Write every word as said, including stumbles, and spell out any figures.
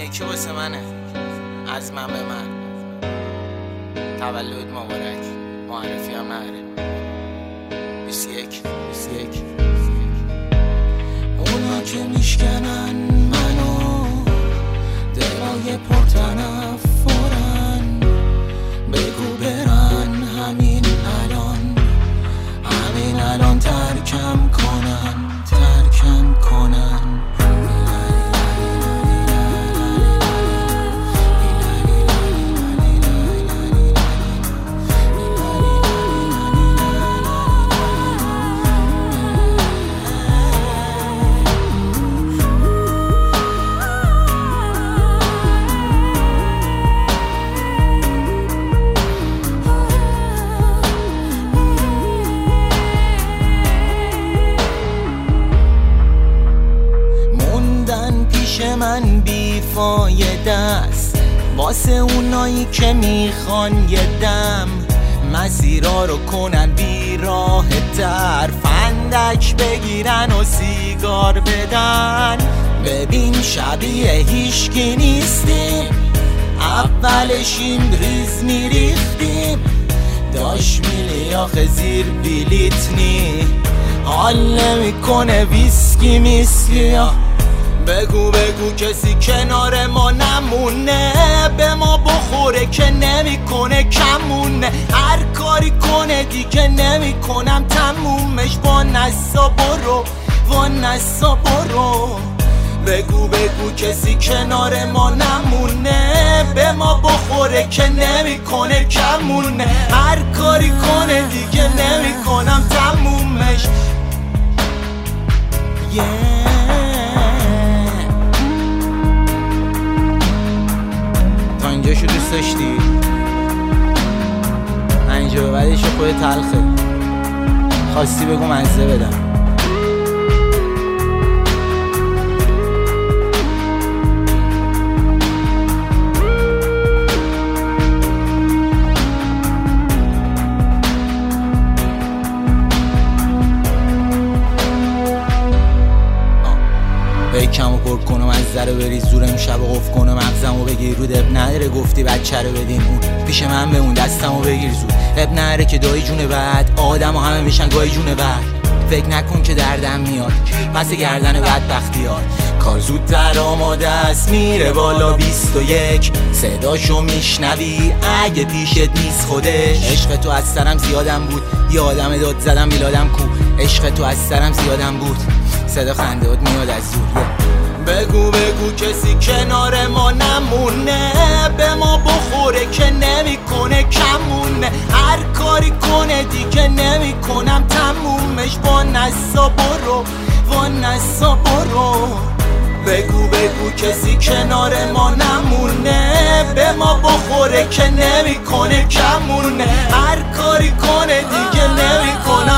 یکی واسه منه، از من به من. تولد مبارک، معرفی هم نداره. بیست و یک بیست و یک اونا که میشکنن منو، دلای پرتنفرن، بگو برن همین الان، همین الان ترکم کنن، ترکم کنن. من بیفایده است واسه اونایی که میخوان یه دم مسیرها رو کنن بی راه تر، فندک بگیرن و سیگار بدن. ببین شبیه هیشکی نیستیم، اولش این ریز میریختیم، داش میلی آخه زیر بلیت نی، حال نمیکنه ویسکی میسکی. بگو بگو کسی کنار ما نمونه، به ما بخوره که نمیکنه کمونه، هر کاری کنه دیگه نمیکنم تمومش، با نسا برو با نسا برو. بگو بگو کسی کنار ما نمونه، به ما بخوره که نمیکنه کمونه، هر کاری کنه دیگه نمیکنم تمومش. yeah. اینجاشو دوست داشتی؟ اینجا به بعدش خود تلخه، خواستی بگو مزه بدم. کمو پر کنم از ذره بریز زورم شب و قف کنم مغزمو بگیر رود، اب نداره گفتی بچه رو بدین اون پیش من بمون، دستمو بگیر زود، اب نداره که دایی جونه بعد آدم و همه میشن گاهی جونه بعد. فکر نکن که دردم میاد پس گردن بدبختی ها، کار زودتر آماده است میره بالا. بیست و یک صداشو میشنوی اگه پیشت نیست خودش، عشق تو از سرم زیادم بود، یادم داد زدم میلادم کو، عشق تو از سرم زیادم بود، صدا خندهات میاد از دور. بگو بگو کسی کنار ما نمونه، به ما بخوره که نمیکنه کمونه، هر کاری کنه دیگه نمیکنم تمومش، با نسا برو با نسا برو. بگو بگو کسی کنار ما نمونه، به ما بخوره که نمیکنه کمونه، هر کاری کنه دیگه نمیکنم